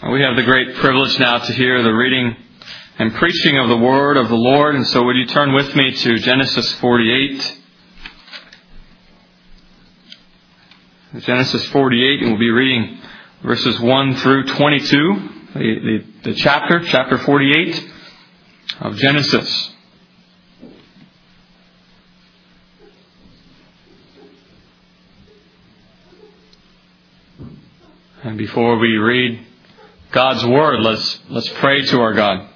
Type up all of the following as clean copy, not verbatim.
We have the great privilege now to hear the reading and preaching of the Word of the Lord. And so would you turn with me to Genesis 48. Genesis 48, and we'll be reading verses 1 through 22, the chapter 48 of Genesis. And before we read God's Word, let's pray to our God.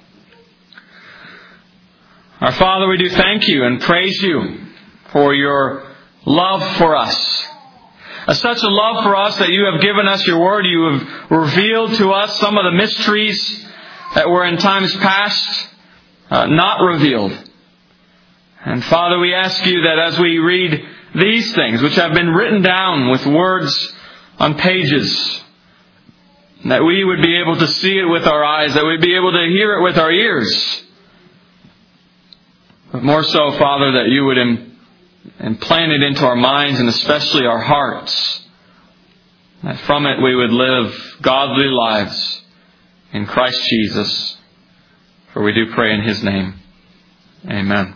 Our Father, we do thank you and praise you for your love for us. Such a love for us that you have given us your Word. You have revealed to us some of the mysteries that were in times past not revealed. And Father, we ask you that as we read these things, which have been written down with words on pages, that we would be able to see it with our eyes, that we'd be able to hear it with our ears. But more so, Father, that you would implant it into our minds and especially our hearts. That from it we would live godly lives in Christ Jesus. For we do pray in His name. Amen.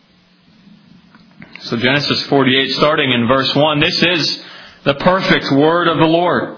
So Genesis 48, starting in verse 1, this is the perfect word of the Lord.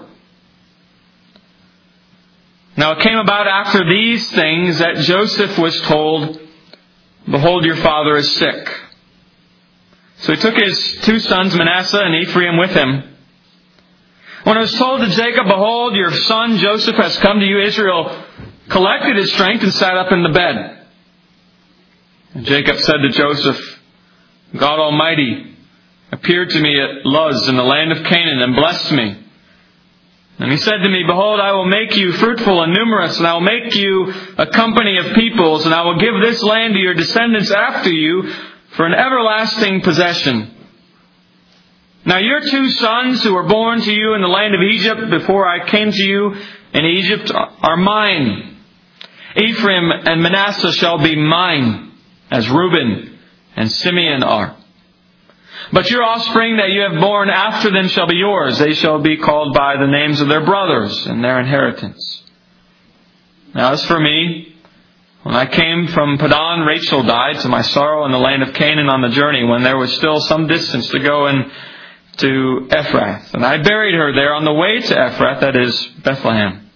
Now it came about after these things that Joseph was told, "Behold, your father is sick." So he took his two sons, Manasseh and Ephraim, with him. When it was told to Jacob, "Behold, your son Joseph has come to you," Israel collected his strength and sat up in the bed. And Jacob said to Joseph, "God Almighty appeared to me at Luz in the land of Canaan and blessed me. And He said to me, Behold, I will make you fruitful and numerous, and I will make you a company of peoples, and I will give this land to your descendants after you for an everlasting possession. Now your two sons who were born to you in the land of Egypt before I came to you in Egypt are mine. Ephraim and Manasseh shall be mine, as Reuben and Simeon are. But your offspring that you have born after them shall be yours. They shall be called by the names of their brothers and their inheritance. Now as for me, when I came from Padan, Rachel died to my sorrow in the land of Canaan on the journey, when there was still some distance to go to Ephrath. And I buried her there on the way to Ephrath, that is Bethlehem.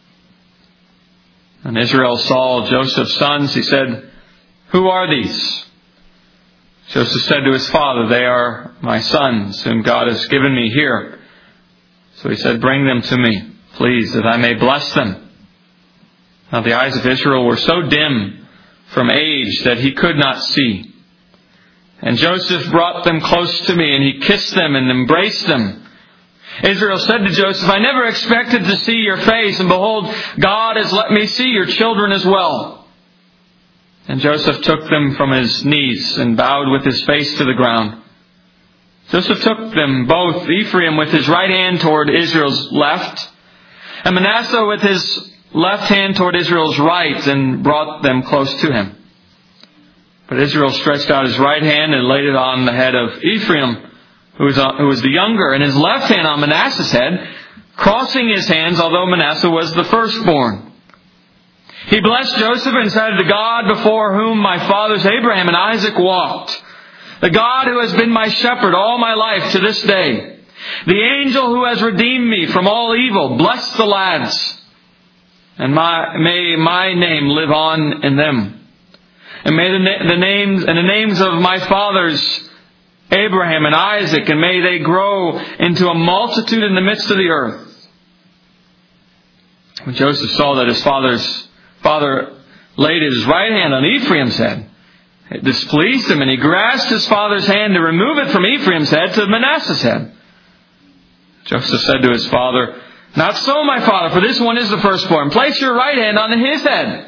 And Israel saw Joseph's sons. He said, "Who are these?" Joseph said to his father, "They are my sons, whom God has given me here." So he said, "Bring them to me, please, that I may bless them." Now the eyes of Israel were so dim from age that he could not see. And Joseph brought them close to me, and he kissed them and embraced them. Israel said to Joseph, "I never expected to see your face, and behold, God has let me see your children as well." And Joseph took them from his knees and bowed with his face to the ground. Joseph took them both, Ephraim with his right hand toward Israel's left, and Manasseh with his left hand toward Israel's right, and brought them close to him. But Israel stretched out his right hand and laid it on the head of Ephraim, who was the younger, and his left hand on Manasseh's head, crossing his hands, although Manasseh was the firstborn. He blessed Joseph and said, "The God before whom my fathers Abraham and Isaac walked, the God who has been my shepherd all my life to this day, the angel who has redeemed me from all evil, bless the lads, and may my name live on in them. And may the names of my fathers Abraham and Isaac, and may they grow into a multitude in the midst of the earth." When Joseph saw that his father laid his right hand on Ephraim's head, it displeased him, and he grasped his father's hand to remove it from Ephraim's head to Manasseh's head. Joseph said to his father, "Not so, my father, for this one is the firstborn. Place your right hand on his head."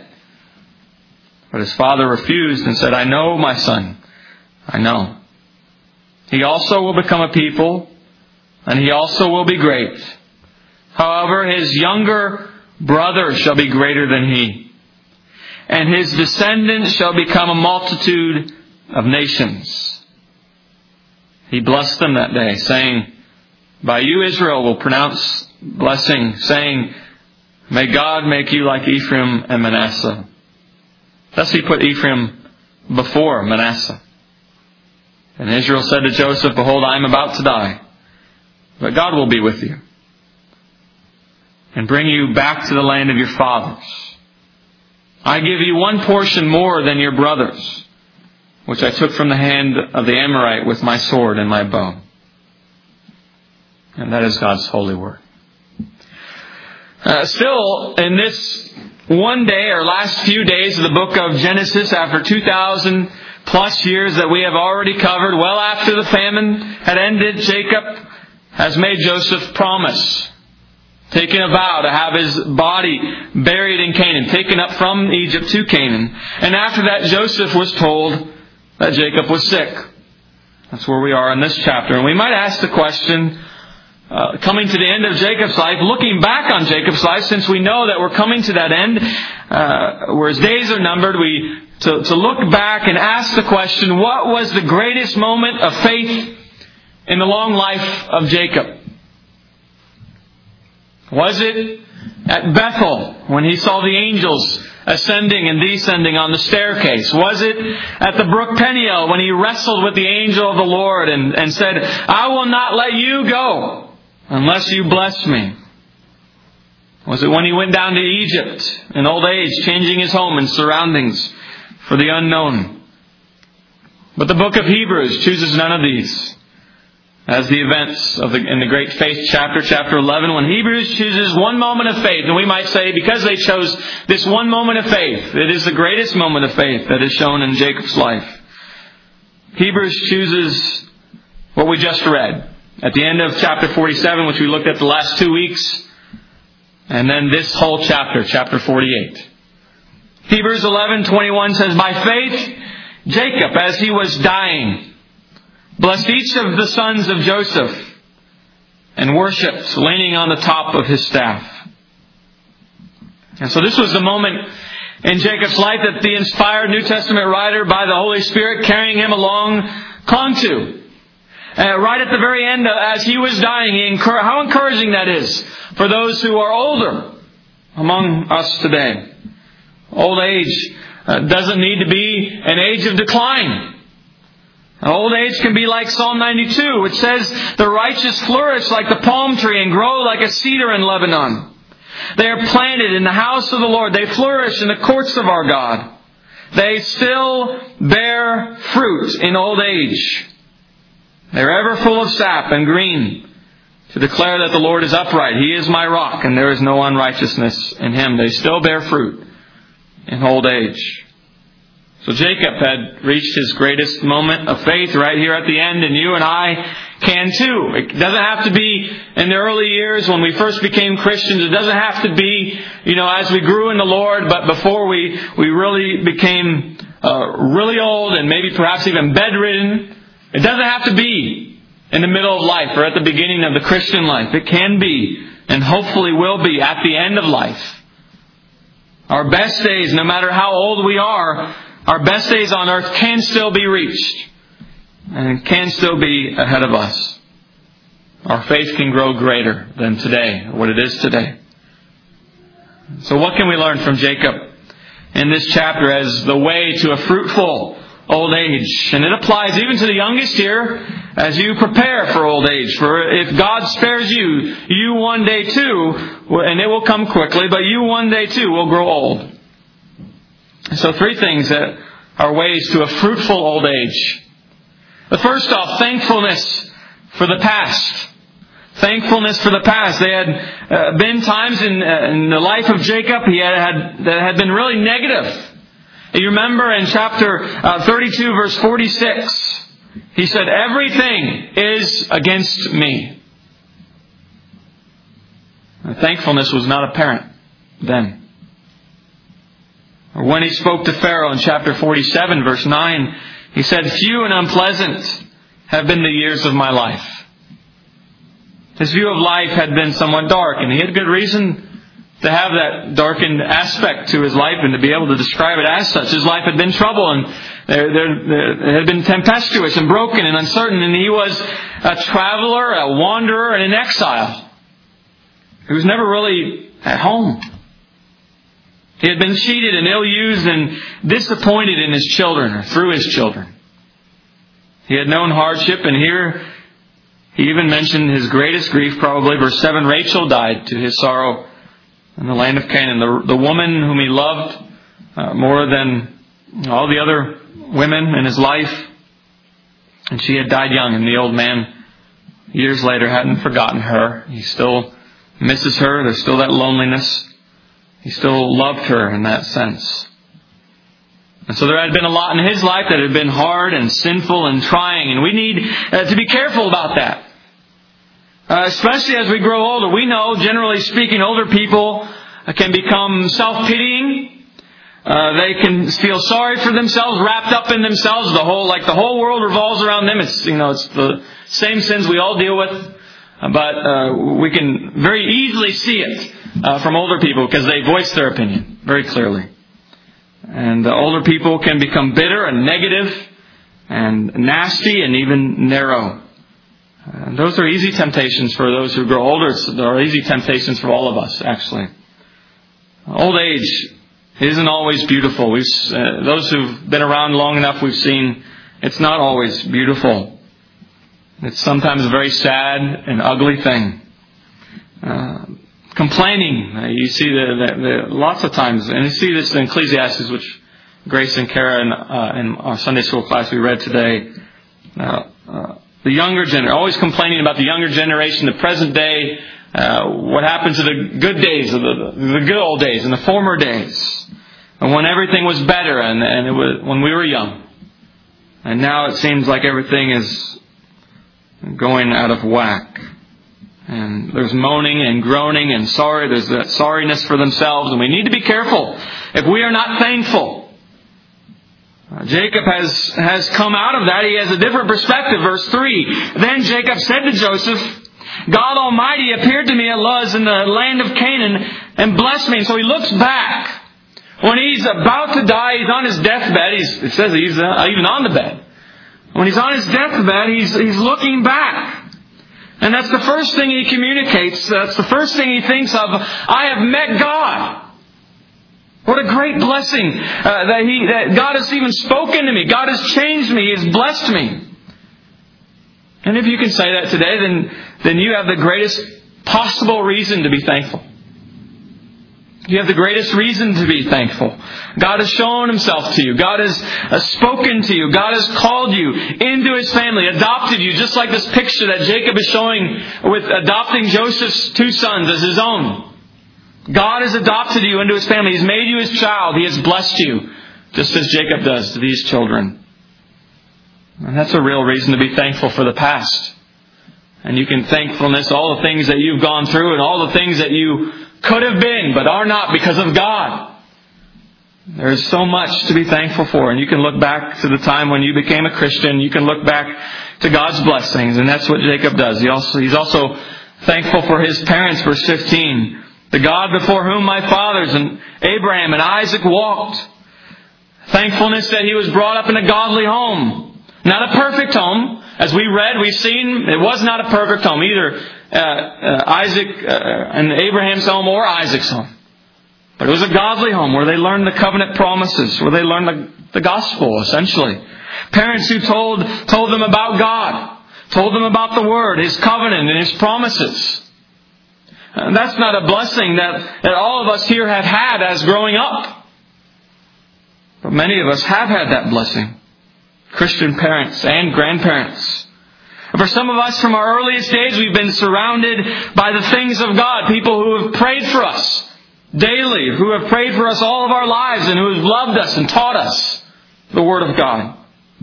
But his father refused and said, "I know, my son, I know. He also will become a people, and he also will be great. However, his younger brother shall be greater than he, and his descendants shall become a multitude of nations." He blessed them that day, saying, "By you Israel will pronounce blessing, saying, May God make you like Ephraim and Manasseh. Thus he put Ephraim before Manasseh. And Israel said to Joseph, Behold, I am about to die, but God will be with you and bring you back to the land of your fathers. I give you one portion more than your brothers, which I took from the hand of the Amorite with my sword and my bow. And that is God's holy word. Still, in this one day or last few days of the book of Genesis, after 2,000 plus years that we have already covered, well after the famine had ended, Jacob has made Joseph promise, taking a vow to have his body buried in Canaan, taken up from Egypt to Canaan. And after that, Joseph was told that Jacob was sick. That's where we are in this chapter. And we might ask the question, coming to the end of Jacob's life, looking back on Jacob's life, since we know that we're coming to that end, where his days are numbered, to look back and ask the question, what was the greatest moment of faith in the long life of Jacob? Was it at Bethel when he saw the angels ascending and descending on the staircase? Was it at the brook Peniel when he wrestled with the angel of the Lord and said, I will not let you go unless you bless me? Was it when he went down to Egypt in old age, changing his home and surroundings for the unknown? But the book of Hebrews chooses none of these as the events in the great faith chapter 11, when Hebrews chooses one moment of faith. And we might say, because they chose this one moment of faith, it is the greatest moment of faith that is shown in Jacob's life. Hebrews chooses what we just read at the end of chapter 47, which we looked at the last 2 weeks, and then this whole chapter 48. Hebrews 11:21 says, By faith, Jacob, as he was dying, blessed each of the sons of Joseph and worshipped, leaning on the top of his staff. And so this was the moment in Jacob's life that the inspired New Testament writer, by the Holy Spirit carrying him along, clung to. Right at the very end, as he was dying, how encouraging that is for those who are older among us today. Old age doesn't need to be an age of decline. Old age can be like Psalm 92, which says, The righteous flourish like the palm tree and grow like a cedar in Lebanon. They are planted in the house of the Lord. They flourish in the courts of our God. They still bear fruit in old age. They are ever full of sap and green, to declare that the Lord is upright. He is my rock, and there is no unrighteousness in Him. They still bear fruit in old age. So Jacob had reached his greatest moment of faith right here at the end, and you and I can too. It doesn't have to be in the early years when we first became Christians. It doesn't have to be, as we grew in the Lord, but before we really became really old and maybe perhaps even bedridden. It doesn't have to be in the middle of life or at the beginning of the Christian life. It can be, and hopefully will be, at the end of life. Our best days, no matter how old we are, our best days on earth can still be reached and can still be ahead of us. Our faith can grow greater than today, what it is today. So what can we learn from Jacob in this chapter as the way to a fruitful old age? And it applies even to the youngest here as you prepare for old age. For if God spares you, you one day too, and it will come quickly, but you one day too will grow old. So 3 things that are ways to a fruitful old age. The first off, thankfulness for the past. Thankfulness for the past. There had been times in the life of Jacob that had been really negative. You remember in chapter 32, verse 46, he said, Everything is against me. Thankfulness was not apparent then. Or when he spoke to Pharaoh in chapter 47, verse 9, he said, Few and unpleasant have been the years of my life. His view of life had been somewhat dark, and he had good reason to have that darkened aspect to his life and to be able to describe it as such. His life had been troubled, and it had been tempestuous and broken and uncertain, and he was a traveler, a wanderer, and an exile. He was never really at home. He had been cheated and ill-used and disappointed in his children, or through his children. He had known hardship, and here he even mentioned his greatest grief, probably. Verse 7, Rachel died to his sorrow in the land of Canaan. The woman whom he loved more than all the other women in his life. And she had died young, and the old man, years later, hadn't forgotten her. He still misses her. There's still that loneliness. He still loved her in that sense. And so there had been a lot in his life that had been hard and sinful and trying. And we need to be careful about that. Especially as we grow older. We know, generally speaking, older people can become self-pitying. They can feel sorry for themselves, wrapped up in themselves. The whole world revolves around them. It's the same sins we all deal with. But we can very easily see it from older people because they voice their opinion very clearly. And older people can become bitter and negative and nasty and even narrow. And those are easy temptations for those who grow older. There are easy temptations for all of us, actually. Old age isn't always beautiful. Those who've been around long enough, we've seen it's not always beautiful. It's sometimes a very sad and ugly thing. Complaining, you see lots of times, and you see this in Ecclesiastes, which Grace and Kara in our Sunday school class we read today. The younger generation, always complaining about the younger generation, the present day, what happened to the good days, the good old days, and the former days, and when everything was better, and it was when we were young. And now it seems like everything is going out of whack. And there's moaning and groaning and sorry. There's that sorriness for themselves. And we need to be careful if we are not thankful. Jacob has come out of that. He has a different perspective. Verse 3. Then Jacob said to Joseph, God Almighty appeared to me at Luz in the land of Canaan and blessed me. And so he looks back. When he's about to die, he's on his deathbed. It says he's even on the bed. When he's on his deathbed, he's looking back. And that's the first thing he communicates. That's the first thing he thinks of. I have met God. What a great blessing that God has even spoken to me. God has changed me. He has blessed me. And if you can say that today, then you have the greatest possible reason to be thankful. You have the greatest reason to be thankful. God has shown Himself to you. God has spoken to you. God has called you into His family, adopted you, just like this picture that Jacob is showing with adopting Joseph's 2 sons as his own. God has adopted you into His family. He's made you His child. He has blessed you, just as Jacob does to these children. And that's a real reason to be thankful for the past. And you can thankfulness all the things that you've gone through and all the things that you could have been, but are not because of God. There's so much to be thankful for. And you can look back to the time when you became a Christian. You can look back to God's blessings. And that's what Jacob does. He's also thankful for his parents. Verse 15. The God before whom my fathers and Abraham and Isaac walked. Thankfulness that he was brought up in a godly home. Not a perfect home. As we read, we've seen it was not a perfect home. Either Isaac and Abraham's home or Isaac's home. But it was a godly home where they learned the covenant promises, where they learned the gospel, essentially. Parents who told them about God, told them about the Word, His covenant and His promises. And that's not a blessing that all of us here have had as growing up. But many of us have had that blessing. Christian parents and grandparents. For some of us from our earliest days, we've been surrounded by the things of God. People who have prayed for us daily, who have prayed for us all of our lives, and who have loved us and taught us the Word of God.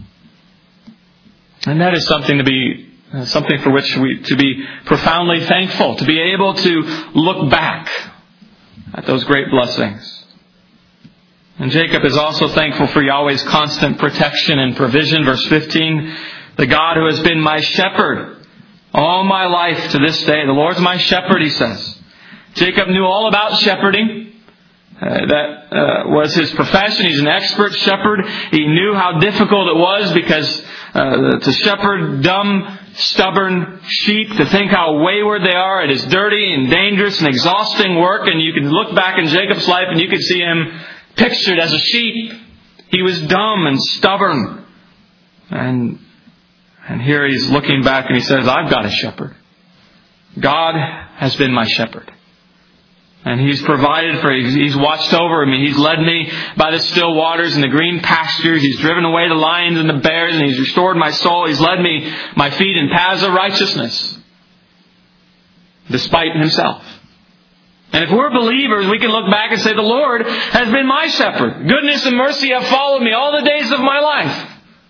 And that is something for which to be profoundly thankful, to be able to look back at those great blessings. And Jacob is also thankful for Yahweh's constant protection and provision. Verse 15, the God who has been my shepherd all my life to this day. The Lord's my shepherd, he says. Jacob knew all about shepherding. That was his profession. He's an expert shepherd. He knew how difficult it was because to shepherd dumb, stubborn sheep, to think how wayward they are. It is dirty and dangerous and exhausting work. And you can look back in Jacob's life and you can see him pictured as a sheep. He was dumb and stubborn. And here he's looking back and he says, I've got a shepherd. God has been my shepherd. And He's provided for me. He's watched over me. He's led me by the still waters and the green pastures. He's driven away the lions and the bears, and He's restored my soul. He's led me, my feet in paths of righteousness, despite Himself. And if we're believers, we can look back and say, the Lord has been my shepherd. Goodness and mercy have followed me all the days of my life.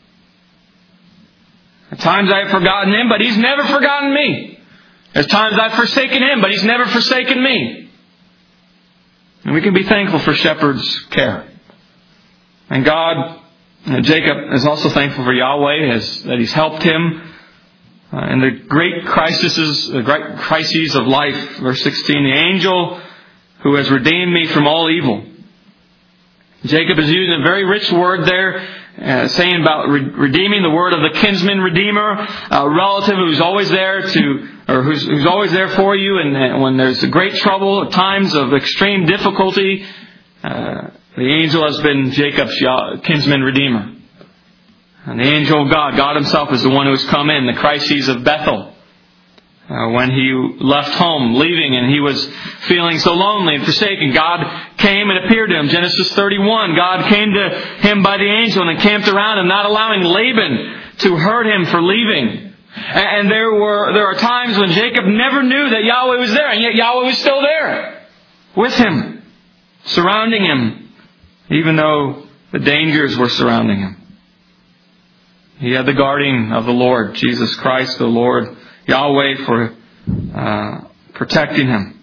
At times I have forgotten Him, but He's never forgotten me. There's times I've forsaken Him, but He's never forsaken me. And we can be thankful for shepherd's care. And God, Jacob is also thankful for Yahweh that He's helped him in the great crises of life. Verse 16, the angel who has redeemed me from all evil. Jacob is using a very rich word there, saying about redeeming, the word of the kinsman redeemer, a relative who's always there who's always there for you, and when there's a great trouble, times of extreme difficulty, the angel has been Jacob's kinsman redeemer. And the angel of God Himself is the one who has come in the crises of Bethel. When he left home, leaving, and he was feeling so lonely and forsaken, God came and appeared to him. Genesis 31, God came to him by the angel and encamped around him, not allowing Laban to hurt him for leaving. And there are times when Jacob never knew that Yahweh was there, and yet Yahweh was still there with him, surrounding him, even though the dangers were surrounding him. He had the guarding of the Lord, Jesus Christ, the Lord, Yahweh, for protecting him.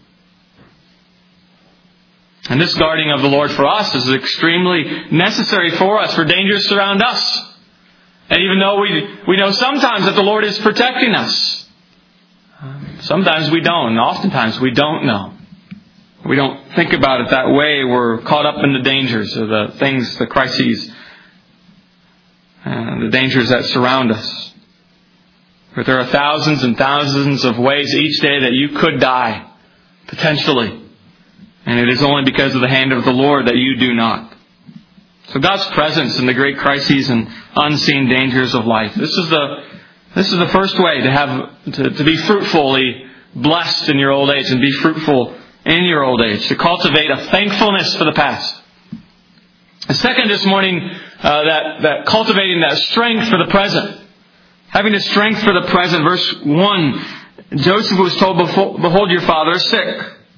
And this guarding of the Lord for us is extremely necessary for us, for dangers surround us. And even though we know sometimes that the Lord is protecting us, sometimes we don't, and oftentimes we don't know. We don't think about it that way. We're caught up in the dangers of the things, the crises, the dangers that surround us. But there are thousands and thousands of ways each day that you could die, potentially. And it is only because of the hand of the Lord that you do not. So God's presence in the great crises and unseen dangers of life. This is the first way to be fruitfully blessed in your old age and be fruitful in your old age, to cultivate a thankfulness for the past. And second this morning, that cultivating that strength for the present. Having the strength for the present. Verse 1, Joseph was told, behold, your father is sick.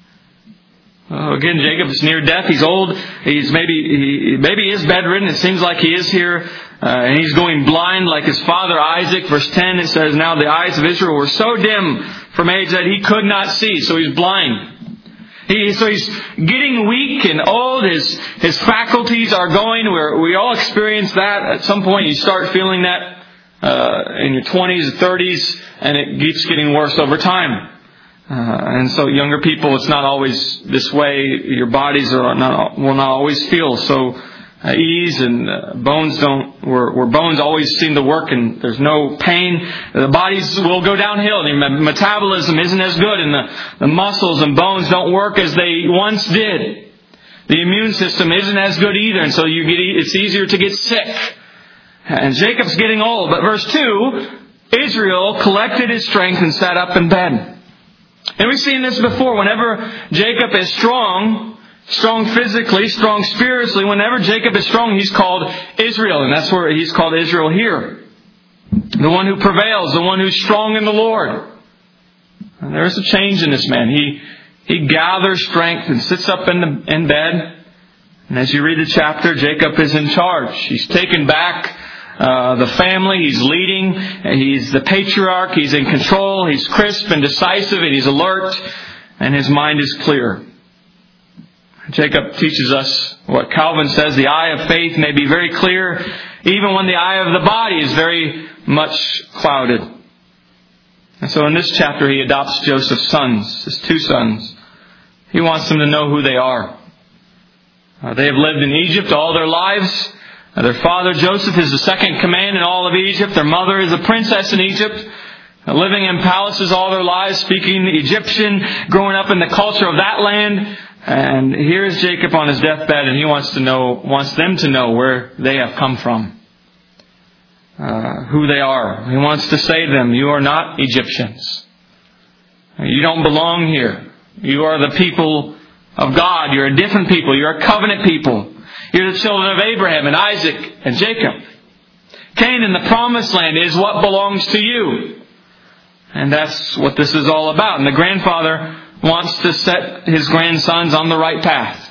Again, Jacob is near death. He's old. He's maybe is bedridden. It seems like he is here. And he's going blind like his father Isaac. Verse 10, it says, now the eyes of Israel were so dim from age that he could not see. So he's blind. So he's getting weak and old. His faculties are going. We all experience that. At some point you start feeling that in your 20s, 30s, and it keeps getting worse over time. And so younger people, it's not always this way. Your bodies will not always feel so ease, and bones where bones always seem to work and there's no pain. The bodies will go downhill. The metabolism isn't as good, and the muscles and bones don't work as they once did. The immune system isn't as good either, and so it's easier to get sick. And Jacob's getting old. But verse 2, Israel collected his strength and sat up in bed. And we've seen this before. Whenever Jacob is strong physically, strong spiritually, whenever Jacob is strong, he's called Israel. And that's where he's called Israel here. The one who prevails, the one who's strong in the Lord. And there is a change in this man. He gathers strength and sits up in bed. And as you read the chapter, Jacob is in charge. He's taken back the family. He's leading. He's the patriarch. He's in control. He's crisp and decisive, and he's alert, and his mind is clear. Jacob teaches us what Calvin says: the eye of faith may be very clear, even when the eye of the body is very much clouded. And so in this chapter, he adopts Joseph's sons, his two sons. He wants them to know who they are. They have lived in Egypt all their lives. Their father Joseph is the second command in all of Egypt. Their mother is a princess in Egypt, living in palaces all their lives, speaking Egyptian, growing up in the culture of that land. And here's Jacob on his deathbed, and he wants them to know where they have come from, who they are. He wants to say to them, you are not Egyptians. You don't belong here. You are the people of God. You're a different people. You're a covenant people. You're the children of Abraham and Isaac and Jacob. Canaan, the promised land, is what belongs to you. And that's what this is all about. And the grandfather wants to set his grandsons on the right path.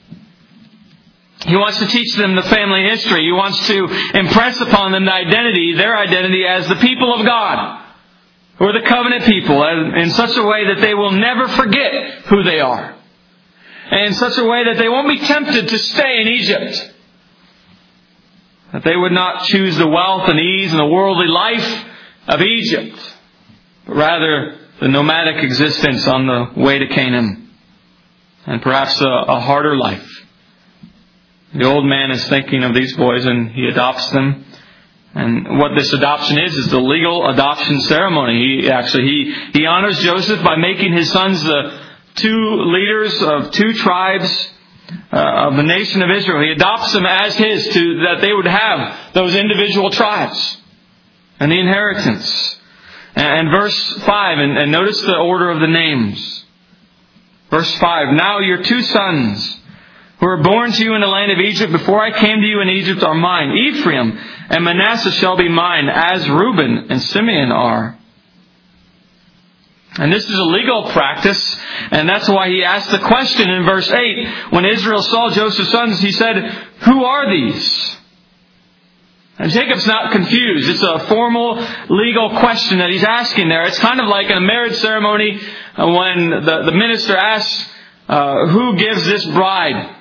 He wants to teach them the family history. He wants to impress upon them their identity as the people of God, who are the covenant people, in such a way that they will never forget who they are. And in such a way that they won't be tempted to stay in Egypt. That they would not choose the wealth and ease and the worldly life of Egypt, but rather the nomadic existence on the way to Canaan, and perhaps a harder life. The old man is thinking of these boys, and he adopts them. And what this adoption is the legal adoption ceremony. He honors Joseph by making his sons the two leaders of two tribes of the nation of Israel. He adopts them as his, that they would have those individual tribes and the inheritance. And verse 5, and notice the order of the names. Verse 5, now your two sons who were born to you in the land of Egypt before I came to you in Egypt are mine. Ephraim and Manasseh shall be mine, as Reuben and Simeon are. And this is a legal practice, and that's why he asked the question in verse 8. When Israel saw Joseph's sons, he said, who are these? And Jacob's not confused. It's a formal legal question that he's asking there. It's kind of like in a marriage ceremony when the minister asks, who gives this bride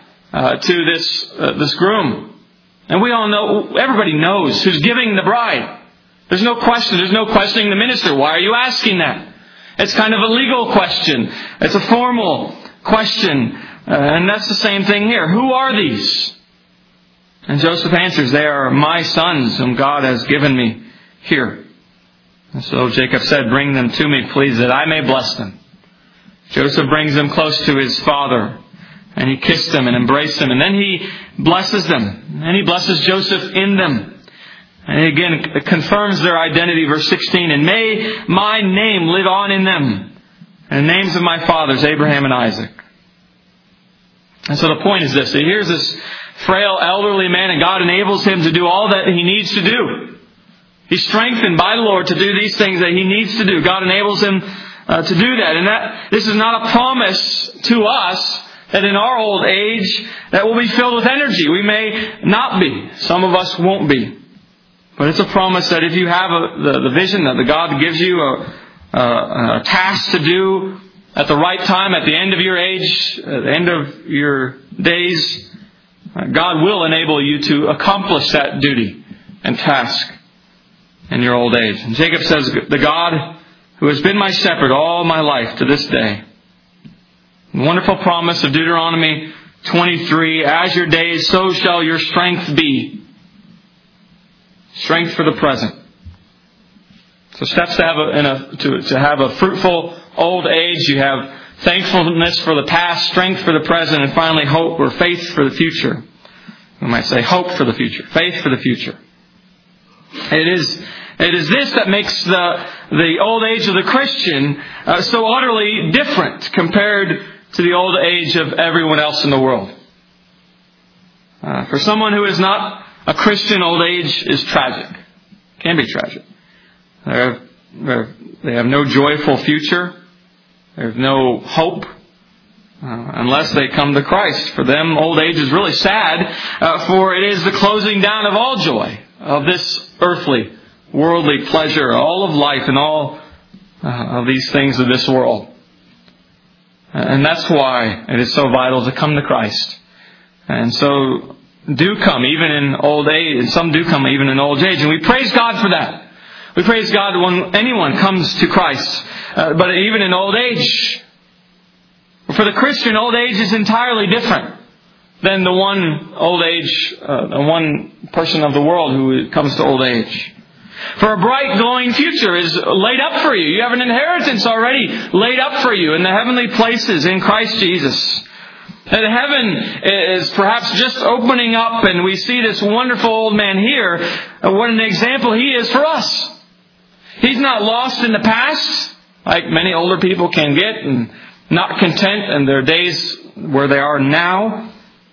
to this groom? And we all know, everybody knows who's giving the bride. There's no question. There's no questioning the minister. Why are you asking that? It's kind of a legal question. It's a formal question. And that's the same thing here. Who are these? And Joseph answers, they are my sons whom God has given me here. And so Jacob said, bring them to me, please, that I may bless them. Joseph brings them close to his father. And he kissed them and embraced them. And then he blesses them. And he blesses Joseph in them. And again, it confirms their identity, verse 16. And may my name live on in them. And the names of my fathers, Abraham and Isaac. And so the point is this. Here's this frail, elderly man, and God enables him to do all that he needs to do. He's strengthened by the Lord to do these things that he needs to do. God enables him to do that. And this is not a promise to us that in our old age that we'll be filled with energy. We may not be. Some of us won't be. But it's a promise that if you have the vision that the God gives you a task to do at the right time, at the end of your age, at the end of your days, God will enable you to accomplish that duty and task in your old age. And Jacob says, the God who has been my shepherd all my life to this day. Wonderful promise of Deuteronomy 23, as your days, so shall your strength be. Strength for the present. So steps to have a fruitful old age. You have thankfulness for the past, strength for the present, and finally hope or faith for the future. We might say hope for the future, faith for the future. It is this that makes the old age of the Christian so utterly different compared to the old age of everyone else in the world. For someone who is not a Christian, old age is tragic. It can be tragic. They have no joyful future. There's no hope unless they come to Christ. For them, old age is really sad, for it is the closing down of all joy, of this earthly, worldly pleasure, all of life and all of these things of this world. And that's why it is so vital to come to Christ. And so do come even in old age, and some do come even in old age. And we praise God for that. We praise God when anyone comes to Christ, but even in old age. For the Christian, old age is entirely different. than the one one person of the world who comes to old age. For a bright, glowing future is laid up for you. You have an inheritance already laid up for you in the heavenly places in Christ Jesus. And heaven is perhaps just opening up, and we see this wonderful old man here. What an example he is for us. He's not lost in the past, like many older people can get, and not content in their days where they are now.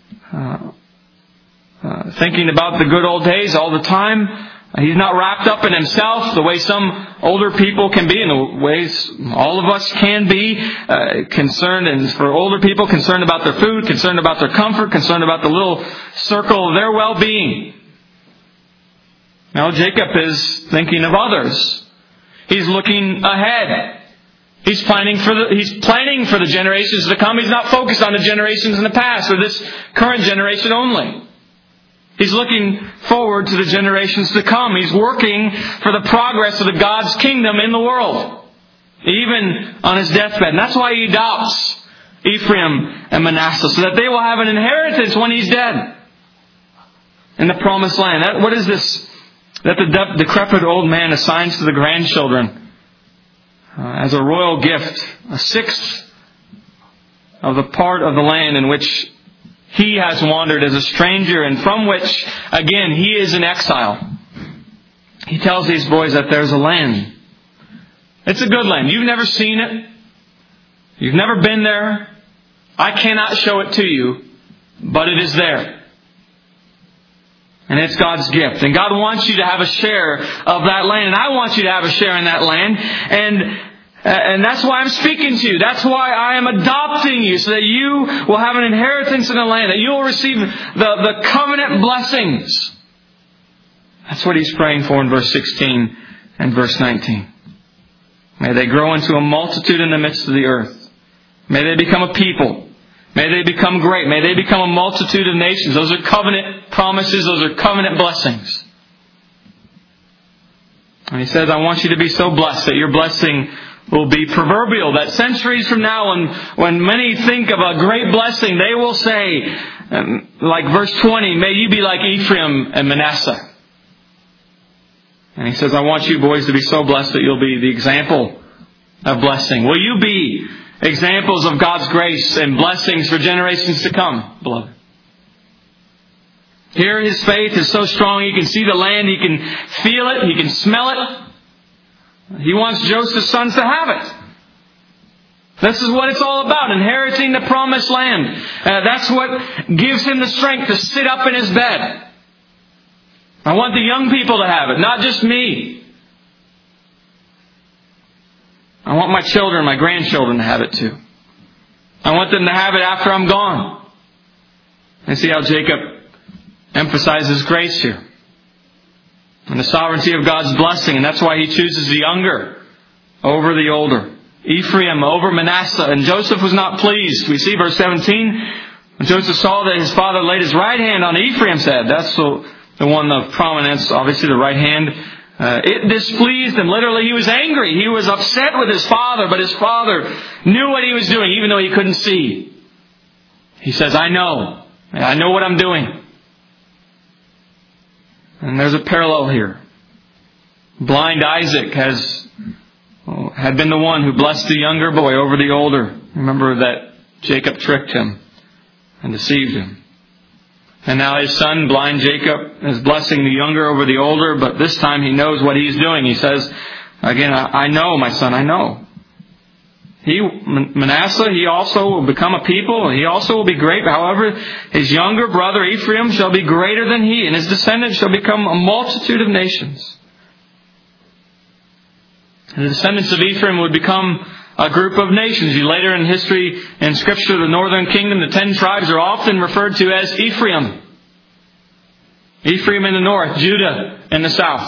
Thinking about the good old days all the time. He's not wrapped up in himself the way some older people can be, in the ways all of us can be, concerned, and for older people, concerned about their food, concerned about their comfort, concerned about the little circle of their well-being. Now, Jacob is thinking of others. He's looking ahead. He's planning for the generations to come. He's not focused on the generations in the past or this current generation only. He's looking forward to the generations to come. He's working for the progress of the God's kingdom in the world, even on his deathbed. And that's why he adopts Ephraim and Manasseh, so that they will have an inheritance when he's dead in the promised land. What is this that the decrepit old man assigns to the grandchildren as a royal gift? A sixth of the part of the land in which he has wandered as a stranger, and from which, again, he is in exile. He tells these boys that there's a land. It's a good land. You've never seen it. You've never been there. I cannot show it to you, but it is there. And it's God's gift. And God wants you to have a share of that land. And I want you to have a share in that land. And that's why I'm speaking to you. That's why I am adopting you, so that you will have an inheritance in the land, that you will receive the covenant blessings. That's what he's praying for in verse 16 and verse 19. May they grow into a multitude in the midst of the earth. May they become a people. May they become great. May they become a multitude of nations. Those are covenant promises. Those are covenant blessings. And he says, I want you to be so blessed that your blessing will be proverbial, that centuries from now, when many think of a great blessing, they will say, like verse 20, may you be like Ephraim and Manasseh. And he says, I want you boys to be so blessed that you'll be the example of blessing. Will you be examples of God's grace and blessings for generations to come, beloved? Here his faith is so strong, he can see the land, he can feel it, he can smell it. He wants Joseph's sons to have it. This is what it's all about, inheriting the promised land. That's what gives him the strength to sit up in his bed. I want the young people to have it, not just me. I want my children, my grandchildren to have it too. I want them to have it after I'm gone. And see how Jacob emphasizes grace here. And the sovereignty of God's blessing. And that's why he chooses the younger over the older. Ephraim over Manasseh. And Joseph was not pleased. We see verse 17. When Joseph saw that his father laid his right hand on Ephraim's head. That's the one of prominence, obviously the right hand. It displeased him. Literally, he was angry. He was upset with his father. But his father knew what he was doing, even though he couldn't see. He says, I know what I'm doing. And there's a parallel here. Blind Isaac had been the one who blessed the younger boy over the older. Remember that Jacob tricked him and deceived him. And now his son, blind Jacob, is blessing the younger over the older, but this time he knows what he's doing. He says, again, I know, my son, I know. Manasseh, he also will become a people. He also will be great. However, his younger brother Ephraim shall be greater than he, and his descendants shall become a multitude of nations. And the descendants of Ephraim would become a group of nations. Later in history, in Scripture, the northern kingdom, the 10 tribes are often referred to as Ephraim. Ephraim in the north, Judah in the south.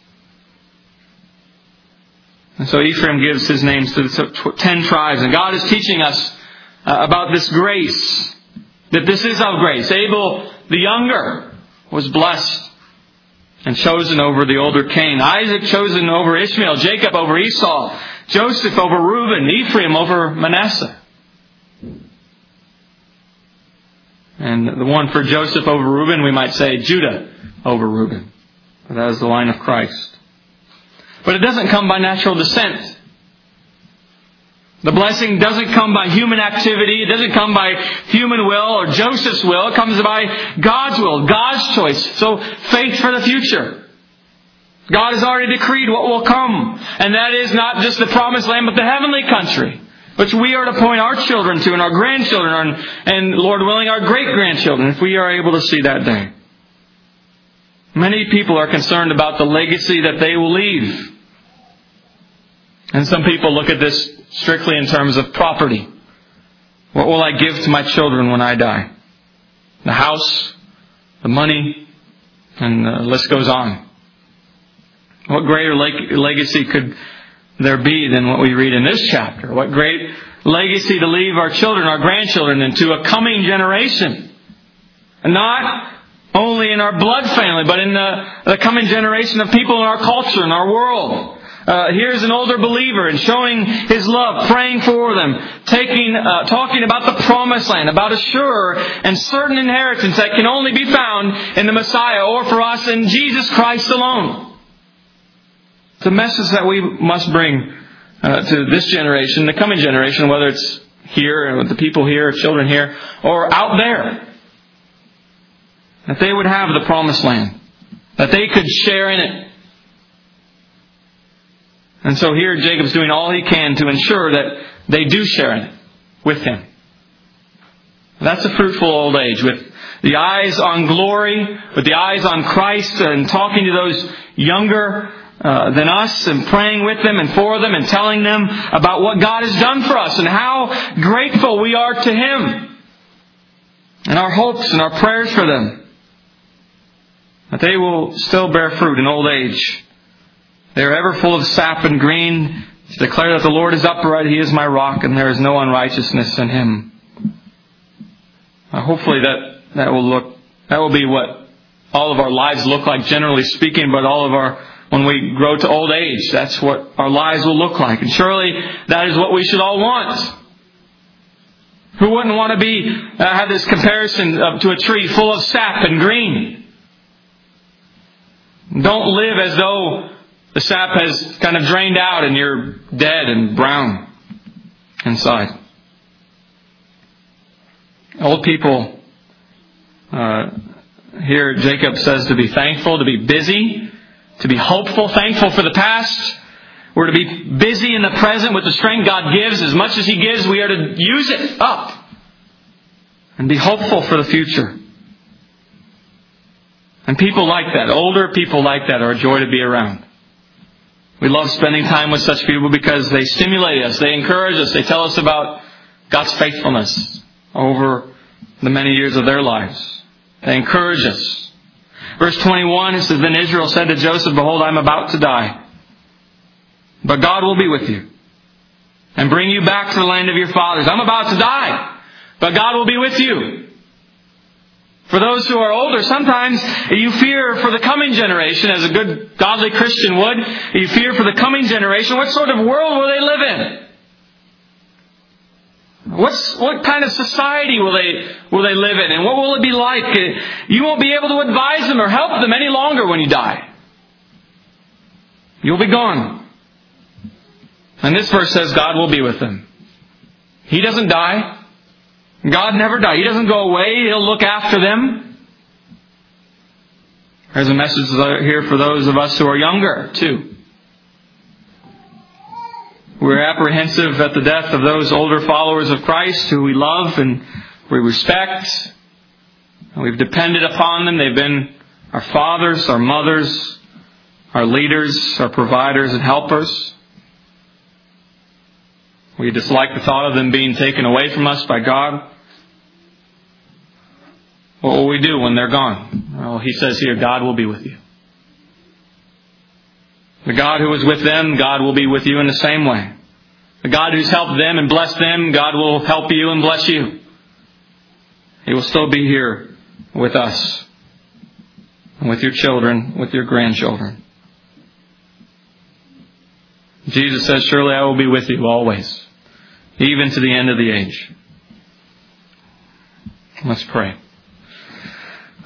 And so Ephraim gives his names to the 10 tribes. And God is teaching us about this grace. That this is of grace. Abel, the younger, was blessed and chosen over the older Cain. Isaac chosen over Ishmael. Jacob over Esau. Joseph over Reuben. Ephraim over Manasseh. And the one for Joseph over Reuben, we might say Judah over Reuben. That is the line of Christ. But it doesn't come by natural descent. The blessing doesn't come by human activity. It doesn't come by human will or Joseph's will. It comes by God's will, God's choice. So faith for the future. God has already decreed what will come. And that is not just the promised land, but the heavenly country, which we are to point our children to and our grandchildren and, Lord willing, our great-grandchildren, if we are able to see that day. Many people are concerned about the legacy that they will leave. And some people look at this strictly in terms of property. What will I give to my children when I die? The house, the money, and the list goes on. What greater legacy could there be than what we read in this chapter? What great legacy to leave our children, our grandchildren, and to a coming generation. And not only in our blood family, but in the coming generation of people in our culture, in our world. Here's an older believer and showing his love, praying for them, talking about the promised land, about a sure and certain inheritance that can only be found in the Messiah, or for us in Jesus Christ alone. It's a message that we must bring to this generation, the coming generation, whether it's here, with the people here, children here, or out there. That they would have the promised land. That they could share in it. And so here Jacob's doing all he can to ensure that they do share in it with him. That's a fruitful old age, with the eyes on glory, with the eyes on Christ, and talking to those younger than us, and praying with them and for them, and telling them about what God has done for us and how grateful we are to Him, and our hopes and our prayers for them, that they will still bear fruit in old age. They are ever full of sap and green, to declare that the Lord is upright, He is my rock, and there is no unrighteousness in Him. Hopefully that will be what all of our lives look like, generally speaking, but when we grow to old age, that's what our lives will look like. And surely that is what we should all want. Who wouldn't want to have this comparison to a tree full of sap and green? Don't live as though the sap has kind of drained out and you're dead and brown inside. Old people, here Jacob says to be thankful, to be busy, to be hopeful, thankful for the past. We're to be busy in the present with the strength God gives. As much as He gives, we are to use it up. And be hopeful for the future. And people like that, older people like that, are a joy to be around. We love spending time with such people because they stimulate us, they encourage us, they tell us about God's faithfulness over the many years of their lives. They encourage us. Verse 21, it says, Then Israel said to Joseph, Behold, I am about to die. But God will be with you and bring you back to the land of your fathers. I'm about to die, but God will be with you. For those who are older, sometimes you fear for the coming generation, as a good godly Christian would. You fear for the coming generation. What sort of world will they live in? What kind of society will they live in? And what will it be like? You won't be able to advise them or help them any longer when you die. You'll be gone. And this verse says God will be with them. He doesn't die. God never died. He doesn't go away. He'll look after them. There's a message here for those of us who are younger, too. We're apprehensive at the death of those older followers of Christ who we love and we respect. And we've depended upon them. They've been our fathers, our mothers, our leaders, our providers and helpers. We dislike the thought of them being taken away from us by God. What will we do when they're gone? Well, He says here, God will be with you. The God who was with them, God will be with you in the same way. The God who's helped them and blessed them, God will help you and bless you. He will still be here with us, and with your children, with your grandchildren. Jesus says, Surely I will be with you always, even to the end of the age. Let's pray.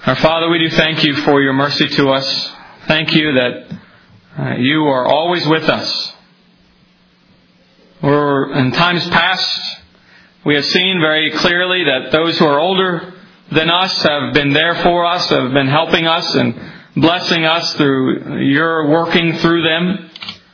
Our Father, we do thank you for your mercy to us. Thank you that you are always with us. In times past, we have seen very clearly that those who are older than us have been there for us, have been helping us and blessing us through your working through them.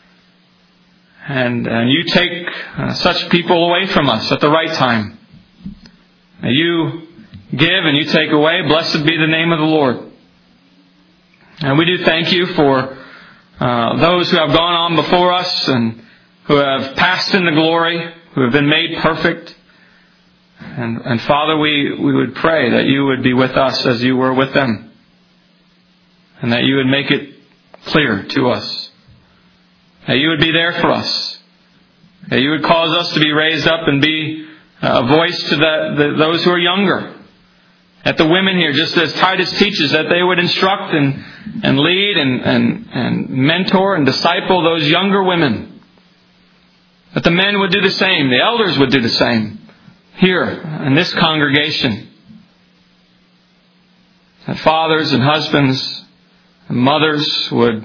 And you take such people away from us at the right time. You give and you take away. Blessed be the name of the Lord. And we do thank you for those who have gone on before us and who have passed into glory, who have been made perfect. And Father, we would pray that you would be with us as you were with them. And that you would make it clear to us. That you would be there for us. That you would cause us to be raised up and be a voice to those who are younger. At the women here, just as Titus teaches, that they would instruct and lead and mentor and disciple those younger women. That the men would do the same. The elders would do the same. Here, in this congregation. That fathers and husbands and mothers would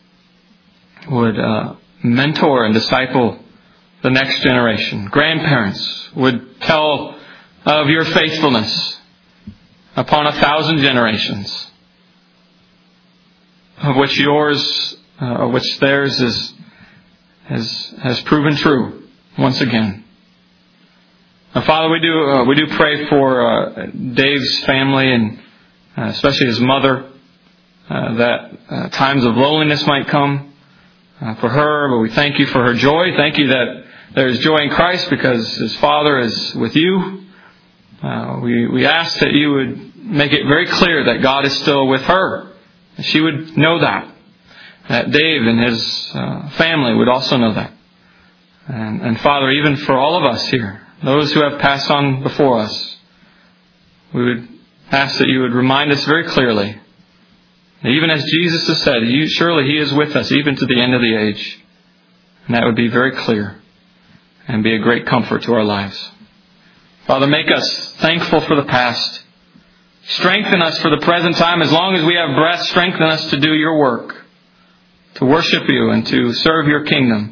mentor and disciple the next generation. Grandparents would tell of your faithfulness upon 1,000 generations, of which theirs has proven true once again. Now, Father, we do pray for Dave's family and especially his mother, that times of loneliness might come for her. But we thank you for her joy. Thank you that there is joy in Christ because his Father is with you. We ask that you would make it very clear that God is still with her. That she would know that. That Dave and his family would also know that. And Father, even for all of us here, those who have passed on before us, we would ask that you would remind us very clearly that even as Jesus has said, surely he is with us even to the end of the age. And that would be very clear and be a great comfort to our lives. Father, make us thankful for the past. Strengthen us for the present time. As long as we have breath, strengthen us to do your work, to worship you and to serve your kingdom.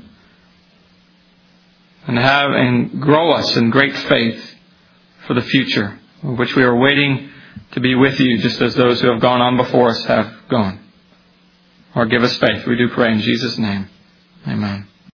And grow us in great faith for the future, which we are waiting to be with you, just as those who have gone on before us have gone. Or give us faith, we do pray in Jesus' name. Amen.